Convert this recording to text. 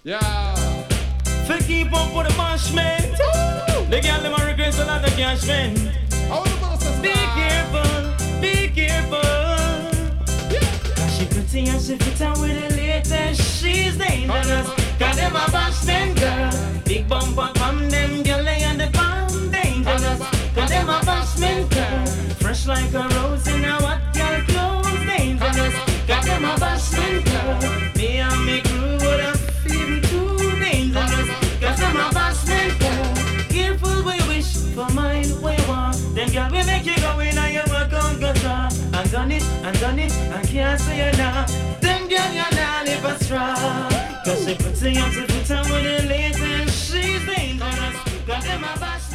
Yeah. For keep up with the bashment. The girl them a regrets a lot of cash spent. Be careful, be careful. Cause she pretty and she fit on with the latest. She's dangerous. Cause them a bashment girl. Big bumper from them girl they and the bomb dangerous. Cause them a bashment girl. Fresh like a rose in a hot girl clothes dangerous. Cause them a bashment girl. Me and me crew would have feel too dangerous. Cause them a bashment girl. Careful where you wish for mine where you want. Then girl we make you go in and you walk on guitar. And done it, and can't say you now. Then girl you not live a straw. Cause she puts you up to put on with the latest. She's dangerous. Cause them a bashment.